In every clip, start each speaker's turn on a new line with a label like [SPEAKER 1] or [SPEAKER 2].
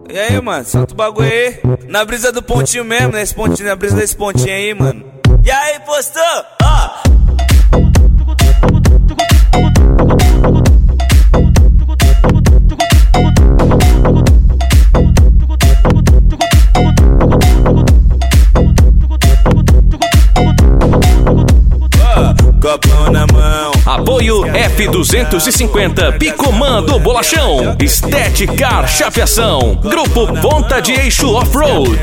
[SPEAKER 1] E aí, mano, solta o bagulho aí. Na brisa do pontinho mesmo, nesse pontinho, na brisa desse pontinho aí, mano. E aí, postou? Ó. Copão na mão.
[SPEAKER 2] Apoio F250 Picomã do Bolachão, Estética Chapeação, Grupo Ponta de Eixo Off-Road,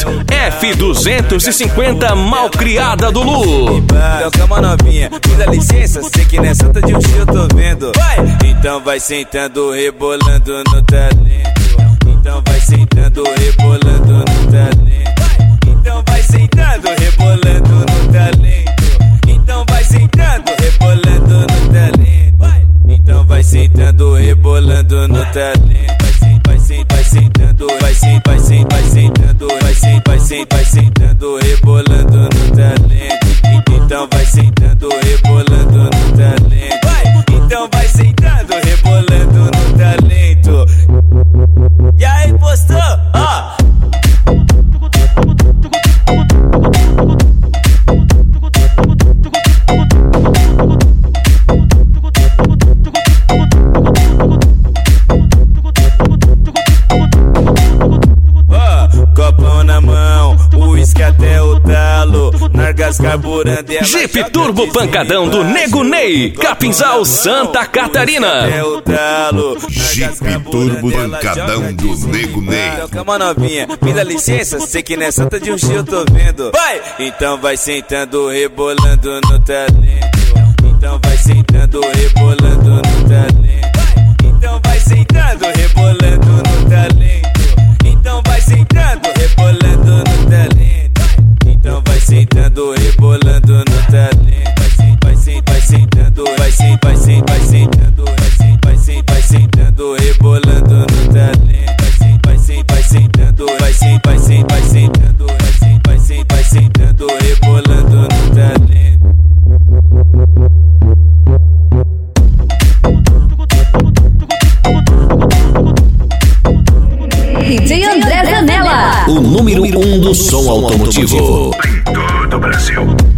[SPEAKER 2] F250 Malcriada do Lu.
[SPEAKER 1] Então calma novinha, me dá licença, sei que nessa tá de um eu tô vendo. Vai! Então vai sentando, rebolando no talento. Então vai sentando, rebolando no talento. Então vai sentando, rebolando no talento. Então vai sentando, rebolando no talento. Então vai sentando, rebolando no talento. Vai sentando, vai sentando, vai sentando, rebolando no talento. Então vai sentando, rebolando no talento. Então vai sentando, rebolando no talento. E aí, postou? Ó. Copão na mão, uísque até o talo, nargas carburando e
[SPEAKER 2] Jeep Turbo Pancadão do Nego Ney, Capinzal, Santa Catarina.
[SPEAKER 3] Jeep Turbo Pancadão do Nego Ney.
[SPEAKER 1] Então calma novinha, me dá licença, sei que nessa tá de um eu tô vendo. Vai! Então vai sentando, rebolando no talento. Então vai sentando, rebolando no talento. Então vai sentando, rebolando no talento. Então vai sentando, rebolando no talento. Então vai sentando, rebolando no talento. Vai sentando, vai sentando, rebolando no talento. Vai sentando, vai sentando, rebolando no talento.
[SPEAKER 4] DJ André Zanella,
[SPEAKER 2] o número 1 do som automotivo
[SPEAKER 3] em todo o Brasil.